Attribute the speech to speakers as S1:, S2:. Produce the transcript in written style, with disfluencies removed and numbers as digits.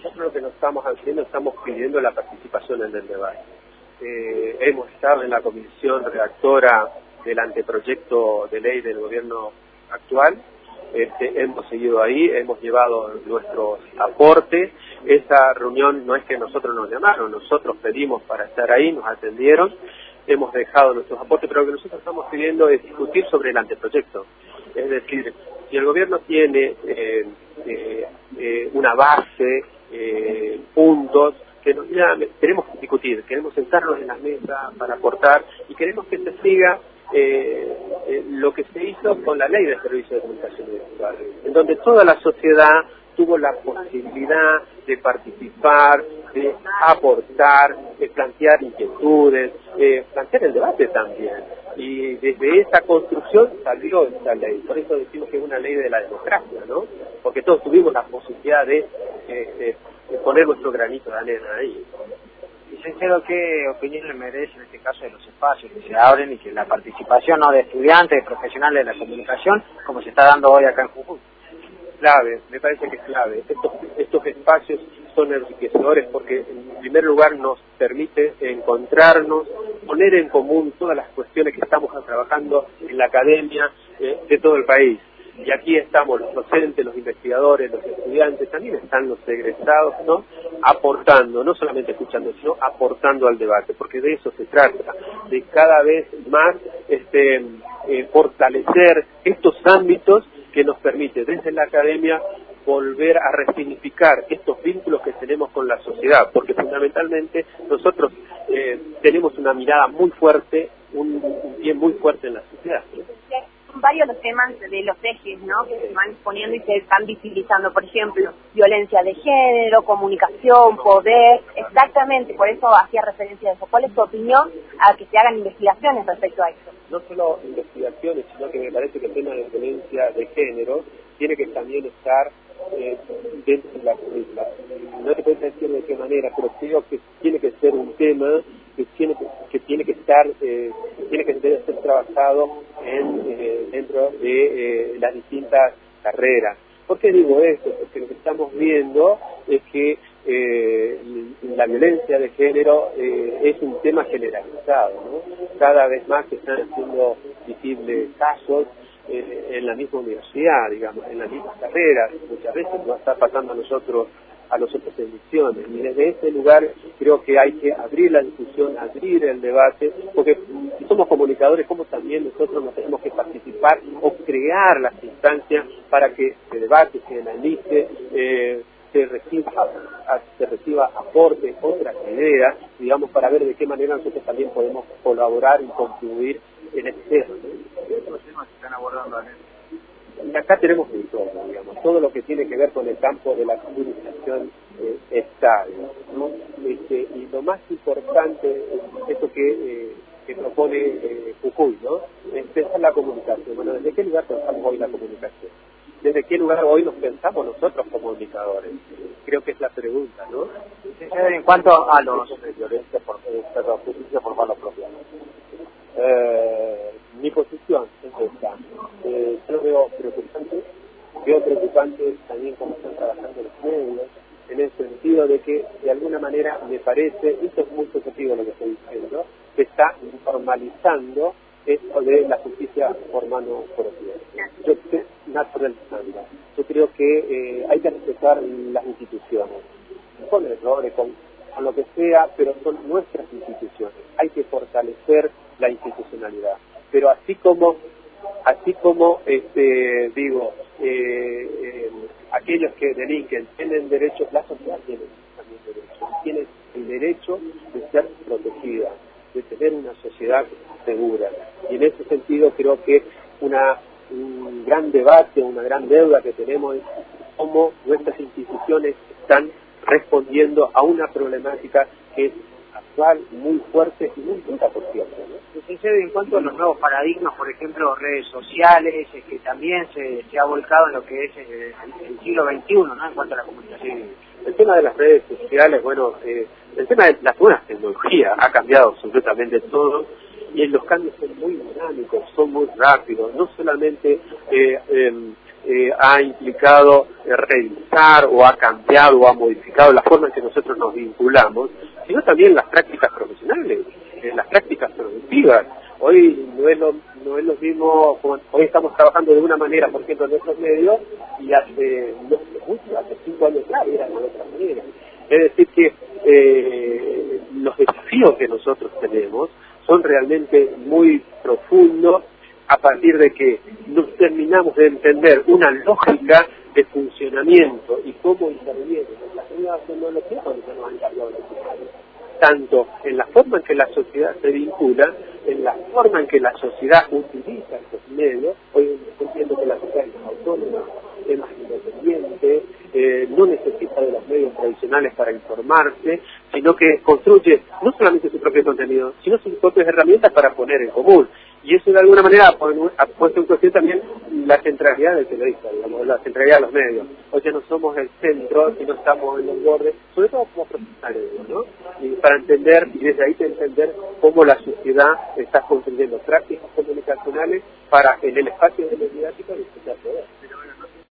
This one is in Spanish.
S1: nosotros lo que nos estamos haciendo, estamos pidiendo la participación en el debate. Hemos estado en la comisión redactora del anteproyecto de ley del gobierno actual, hemos seguido ahí, hemos llevado nuestros aportes. Esa reunión no es que nosotros nos llamaron, nosotros pedimos para estar ahí, nos atendieron, hemos dejado nuestros aportes, pero lo que nosotros estamos pidiendo es discutir sobre el anteproyecto. Es decir, si el gobierno tiene una base, puntos, que nos llame, queremos discutir, queremos sentarnos en las mesas para aportar y queremos que se siga lo que se hizo con la ley de servicios de comunicación audiovisual, en donde toda la sociedad tuvo la posibilidad de participar, de aportar, de plantear inquietudes, plantear el debate también. Y desde esa construcción salió esta ley. Por eso decimos que es una ley de la democracia, ¿no? Porque todos tuvimos la posibilidad de poner nuestro granito de arena ahí.
S2: Licenciado, ¿qué opinión le merece en este caso de los espacios que se abren y que la participación no de estudiantes, de profesionales de la comunicación, como se está dando hoy acá en Jujuy?
S1: Clave, me parece que es clave. Estos espacios son enriquecedores porque en primer lugar nos permite encontrarnos, poner en común todas las cuestiones que estamos trabajando en la academia de todo el país. Y aquí estamos los docentes, los investigadores, los estudiantes, también están los egresados, ¿no? Aportando, no solamente escuchando, sino aportando al debate, porque de eso se trata, de cada vez más fortalecer estos ámbitos que nos permite desde la academia volver a resignificar estos vínculos que tenemos con la sociedad, porque fundamentalmente nosotros tenemos una mirada muy fuerte, un pie muy fuerte en la sociedad.
S3: Son varios los temas de los ejes, ¿no?, que se van exponiendo y se están visibilizando, por ejemplo, violencia de género, comunicación, poder, exactamente, por eso hacía referencia a eso. ¿Cuál es tu opinión a que se hagan investigaciones respecto a eso?
S1: No solo investigaciones, sino que me parece que el tema de violencia de género tiene que también estar dentro de la currícula. No te puedo decir de qué manera, pero creo que tiene que ser un tema que tiene que estar, tiene que ser trabajado dentro de las distintas carreras. ¿Por qué digo esto? Porque lo que estamos viendo es que la violencia de género es un tema generalizado, ¿no? Cada vez más se están haciendo visibles casos en la misma universidad, digamos, en las mismas carreras. Muchas veces nos está pasando a nosotros en misiones, y desde ese lugar creo que hay que abrir la discusión, abrir el debate, porque si somos comunicadores, como también nosotros nos tenemos que participar o crear las instancias para que se debate, se analice, se reciba aportes, otras ideas, digamos, para ver de qué manera nosotros también podemos colaborar y contribuir en este tema.
S2: ¿Qué otros temas se están abordando en esto?
S1: Y acá tenemos de todo, digamos, todo lo que tiene que ver con el campo de la comunicación está, ¿no? Y lo más importante es esto que propone Jujuy, ¿no? Es pensar la comunicación. Bueno, ¿desde qué lugar pensamos hoy la comunicación? ¿Desde qué lugar hoy nos pensamos nosotros como comunicadores? Creo que es la pregunta, ¿no?
S2: En cuanto a los
S1: violencia justicia por mano propia. Mi posición es esta. Yo lo veo preocupante también cómo están trabajando los medios, en el sentido de que de alguna manera me parece, esto es muy positivo lo que estoy diciendo, que está normalizando esto de la justicia por mano propia. Yo estoy naturalizando. Yo creo que hay que respetar las instituciones, con errores, con lo que sea, pero son nuestras instituciones. Hay que fortalecer la institucionalidad. Pero así como aquellos que delinquen tienen derechos, la sociedad tiene también derechos, tiene el derecho de ser protegida, de tener una sociedad segura. Y en ese sentido creo que un gran debate, una gran deuda que tenemos es cómo nuestras instituciones están respondiendo a una problemática que es actual, muy fuerte y muy dura, por cierto, ¿no?
S2: En cuanto a los nuevos paradigmas, por ejemplo, redes sociales, que también se ha volcado en lo que es el siglo XXI, ¿no?, en cuanto a la comunicación.
S1: El tema de las redes sociales, bueno, el tema de las nuevas tecnologías ha cambiado absolutamente todo, y los cambios son muy dinámicos, son muy rápidos, no solamente ha implicado revisar o ha cambiado o ha modificado la forma en que nosotros nos vinculamos, sino también las prácticas profesionales, las prácticas productivas. Hoy no es lo mismo, hoy estamos trabajando de una manera, por ejemplo, en nuestros medios, y hace 5 años atrás era de otra manera. Es decir que los desafíos que nosotros tenemos son realmente muy profundos, a partir de que nos terminamos de entender una lógica de funcionamiento y cómo intervienen las nuevas tecnologías cuando se nos han cambiado los usuarios, tanto en la forma en que la sociedad se vincula, en la forma en que la sociedad utiliza estos medios. Hoy entiendo que la sociedad es autónoma, es más independiente, no necesita de los medios tradicionales para informarse, sino que construye no solamente su propio contenido, sino sus propias herramientas para poner en común. Y eso de alguna manera ha puesto en cuestión también la centralidad del periodista, digamos, la centralidad de los medios. Hoy ya no somos el centro, sino estamos en los bordes, sobre todo como profesionales, ¿no? Y para entender, y desde ahí entender cómo la sociedad está construyendo prácticas comunicacionales para en el espacio de mediática disfrutar poder.